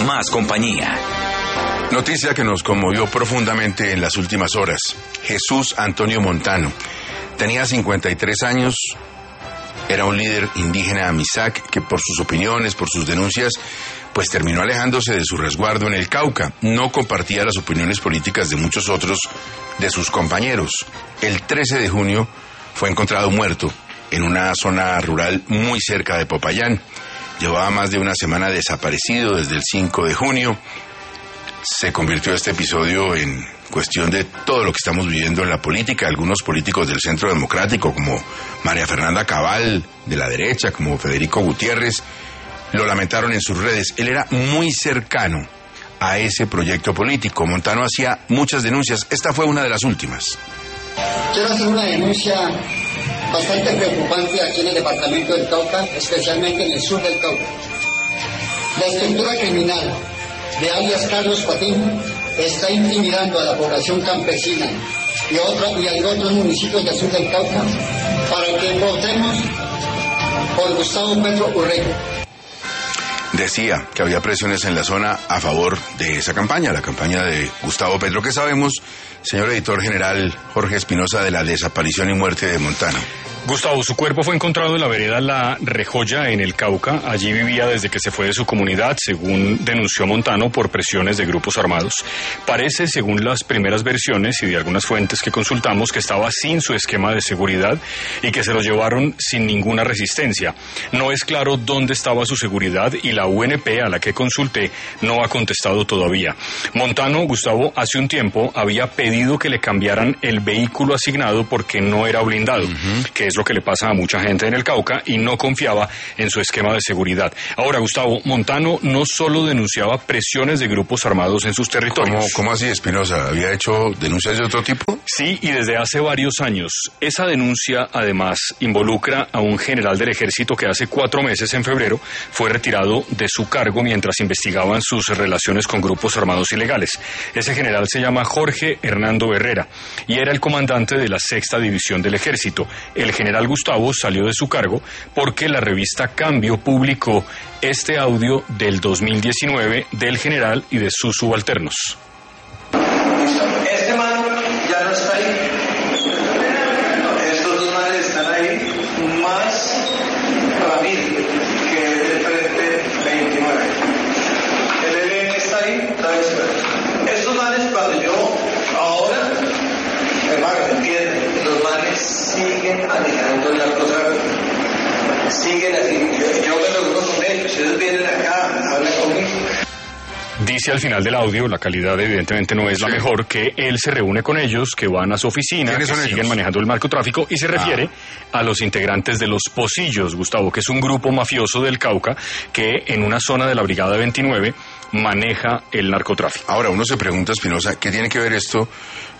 más compañía. Noticia que nos conmovió profundamente en las últimas horas. Jesús Antonio Montano tenía 53 años, era un líder indígena Amisac que por sus opiniones, por sus denuncias, pues terminó alejándose de su resguardo en el Cauca. No compartía las opiniones políticas de muchos otros de sus compañeros. El 13 de junio fue encontrado muerto en una zona rural muy cerca de Popayán. Llevaba más de una semana desaparecido desde el 5 de junio. Se convirtió este episodio en cuestión de todo lo que estamos viviendo en la política. Algunos políticos del Centro Democrático, como María Fernanda Cabal, de la derecha, como Federico Gutiérrez, lo lamentaron en sus redes. Él era muy cercano a ese proyecto político. Montano hacía muchas denuncias. Esta fue una de las últimas. Quiero hacer una denuncia bastante preocupante aquí en el departamento del Cauca, especialmente en el sur del Cauca. La estructura criminal de alias Carlos Patín está intimidando a la población campesina y a otros municipios del sur del Cauca para que votemos por Gustavo Petro Urrego. Decía que había presiones en la zona a favor de esa campaña, la campaña de Gustavo Petro. ¿Qué sabemos, señor editor general Jorge Espinosa, de la desaparición y muerte de Montano? Gustavo, su cuerpo fue encontrado en la vereda La Rejoya, en el Cauca. Allí vivía desde que se fue de su comunidad, según denunció Montano, por presiones de grupos armados. Parece, según las primeras versiones y de algunas fuentes que consultamos, que estaba sin su esquema de seguridad y que se lo llevaron sin ninguna resistencia. No es claro dónde estaba su seguridad y la UNP, a la que consulté, no ha contestado todavía. Montano, Gustavo, hace un tiempo había pedido que le cambiaran el vehículo asignado porque no era blindado, que es lo que le pasa a mucha gente en el Cauca, y no confiaba en su esquema de seguridad. Ahora, Gustavo, Montano no solo denunciaba presiones de grupos armados en sus territorios. ¿Cómo así, Espinosa? ¿Había hecho denuncias de otro tipo? Sí, y desde hace varios años. Esa denuncia, además, involucra a un general del ejército que hace 4 meses, en febrero, fue retirado de su cargo mientras investigaban sus relaciones con grupos armados ilegales. Ese general se llama Jorge Hernando Herrera y era el comandante de la 6ª División del Ejército. El general Gustavo salió de su cargo porque la revista Cambio publicó este audio del 2019 del general y de sus subalternos. Este man ya no está ahí. Estos 2 manes están ahí, más Ramírez, que es del Frente 29. El ELN está ahí, estos manes, cuando yo ahora, hermano, entienden, los manes siguen manejando el narcotráfico, siguen así. Yo me reúno con ellos vienen acá, hablan conmigo. Dice al final del audio, la calidad evidentemente no es la mejor, que él se reúne con ellos, que van a su oficina, que siguen manejando el narcotráfico, y se refiere a los integrantes de los Pocillos, Gustavo, que es un grupo mafioso del Cauca que en una zona de la Brigada 29 maneja el narcotráfico. Ahora uno se pregunta, Espinosa, ¿qué tiene que ver esto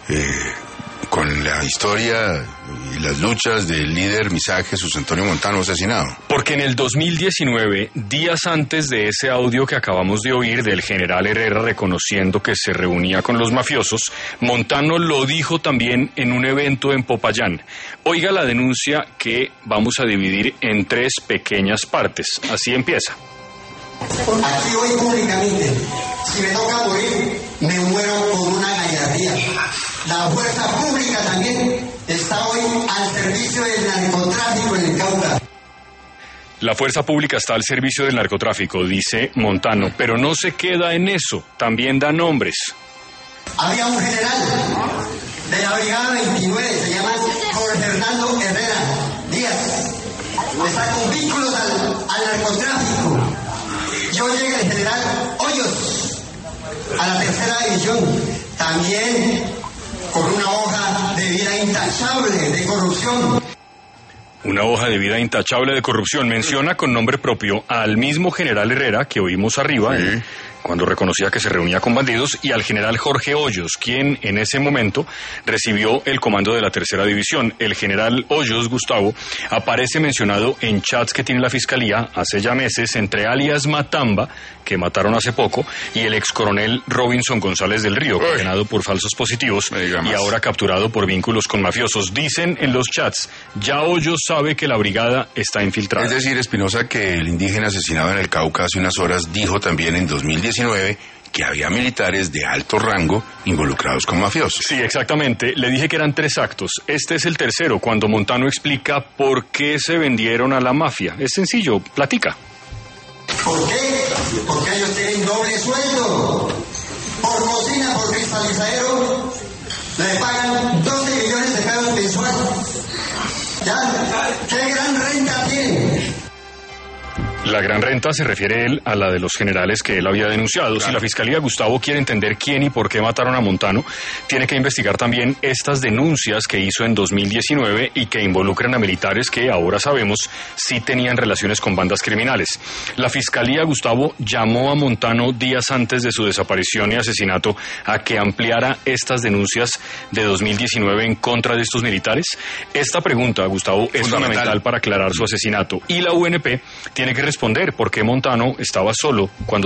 con la historia y las luchas del líder Amisac Jesús Antonio Montano asesinado? Porque en el 2019, días antes de ese audio que acabamos de oír del general Herrera reconociendo que se reunía con los mafiosos, Montano lo dijo también en un evento en Popayán. Oiga la denuncia, que vamos a dividir en 3 pequeñas partes. Así empieza. Aquí hoy públicamente, si me toca morir, me muero con una gallardía. La fuerza pública también está hoy al servicio del narcotráfico en el Cauca. La fuerza pública está al servicio del narcotráfico, dice Montano, pero no se queda en eso, también da nombres. Había un general de la Brigada 29, se llama Jorge Hernando Herrera Díaz. Está con vínculos al narcotráfico. Yo llegué el general Hoyos a la 3ª División, también con una hoja de vida intachable de corrupción. Una hoja de vida intachable de corrupción. Menciona con nombre propio al mismo general Herrera que oímos arriba, cuando reconocía que se reunía con bandidos, y al general Jorge Hoyos, quien en ese momento recibió el comando de la 3ª División. El general Hoyos, Gustavo, aparece mencionado en chats que tiene la Fiscalía hace ya meses entre alias Matamba, que mataron hace poco, y el ex coronel Robinson González del Río, condenado por falsos positivos y ahora capturado por vínculos con mafiosos. Dicen en los chats, ya Hoyos sabe que la brigada está infiltrada. Es decir, Espinosa, que el indígena asesinado en el Cauca hace unas horas dijo también en 2019 2019 que había militares de alto rango involucrados con mafiosos. Sí, exactamente. Le dije que eran 3 actos. Este es el tercero, cuando Montano explica por qué se vendieron a la mafia. Es sencillo, platica. ¿Por qué? Porque ellos tienen doble sueldo. Por cocina, por cristalizadero, le pagan 12 millones de pesos mensuales. ¿Ya? ¿Qué gran renta tienen? La gran renta se refiere él a la de los generales que él había denunciado. Claro. Si la Fiscalía, Gustavo, quiere entender quién y por qué mataron a Montano, tiene que investigar también estas denuncias que hizo en 2019 y que involucran a militares que ahora sabemos sí tenían relaciones con bandas criminales. La Fiscalía, Gustavo, llamó a Montano días antes de su desaparición y asesinato a que ampliara estas denuncias de 2019 en contra de estos militares. Esta pregunta, Gustavo, es fundamental para aclarar su asesinato y la UNP tiene que responder por qué Montano estaba solo cuando